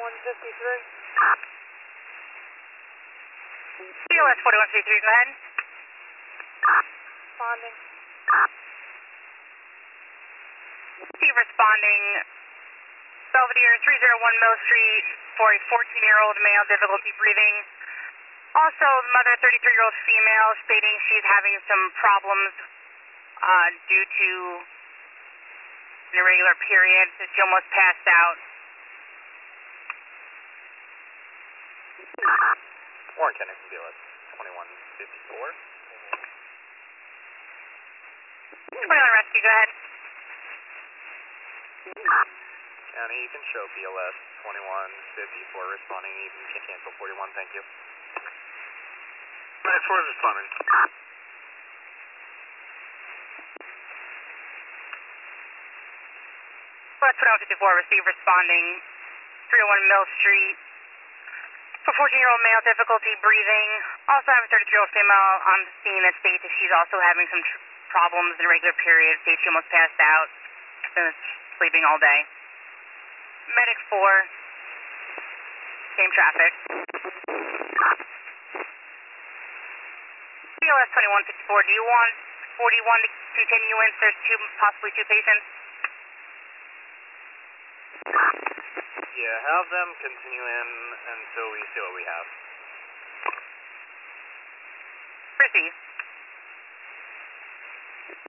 COS 4153, go ahead. Responding. Responding. Belvedere 301 Mill Street for a 14-year-old male, difficulty breathing. Also, mother, 33-year-old female, stating she's having some problems due to an irregular period. That she almost passed out. Warren Kennedy from BLS 2154. 21 rescue, go ahead. County, you can show BLS 2154 responding. You can cancel 41, thank you. 94 is responding. Plus 2154, receive responding. 301 Mill Street. For 14-year-old male, difficulty breathing. Also have a 33-year-old female on the scene that states that she's also having some problems in irregular periods. States she almost passed out. Been sleeping all day. Medic 4. Same traffic. COS 2154, do you want 41 to continue in? There's possibly two patients. Yeah, have them continue in until we see what we have. Proceed.